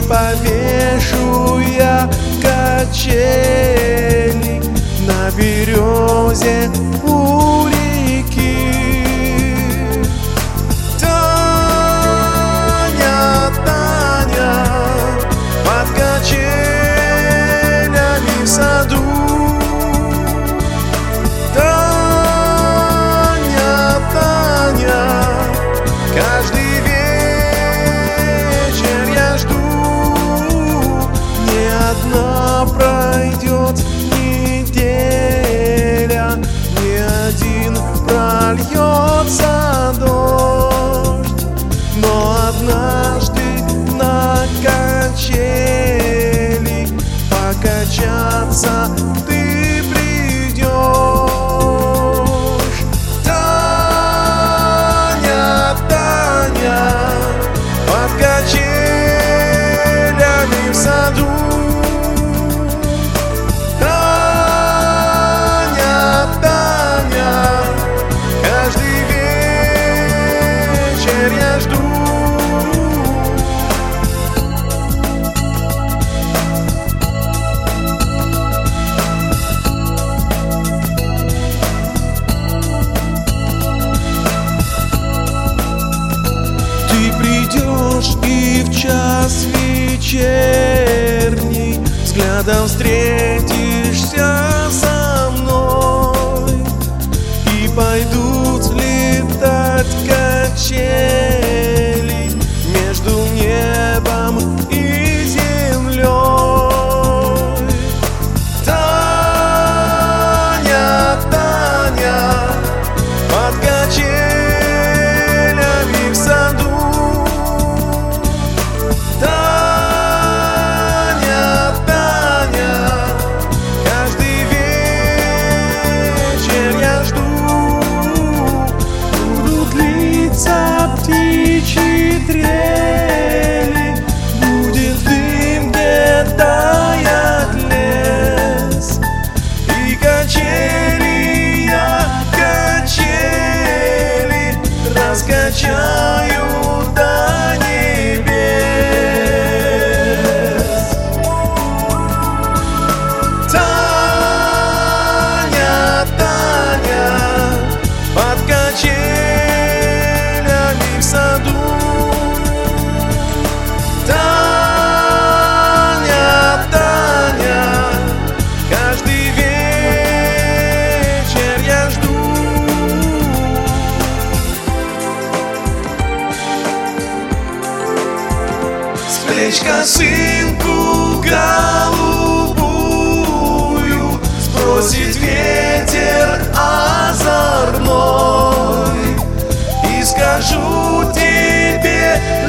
повешу я качели на березе у реки. Таня, Таня, под качелями в саду. Таня, Таня, каждый вечер я жду. Не одна пройдет неделя, не один прольется дождь, но однажды на качели покачаться ты придешь. Таня, Таня, под качелями в саду. Я жду. Ты придешь и в час вечерний взглядом встретишься со мной, и пойдут летать качели между небом и землей. Таня, Таня, под качелями в саду. Таня, Таня, каждый вечер я жду. Птичьи трели, будет дым, где тает лес, и качели я, качели раскачаю до небес. Таня, Таня, под качелями в саду. Таня, Таня, каждый вечер я жду. С плеч косынку голубую сбросит ветер озорной, и скажу тебе,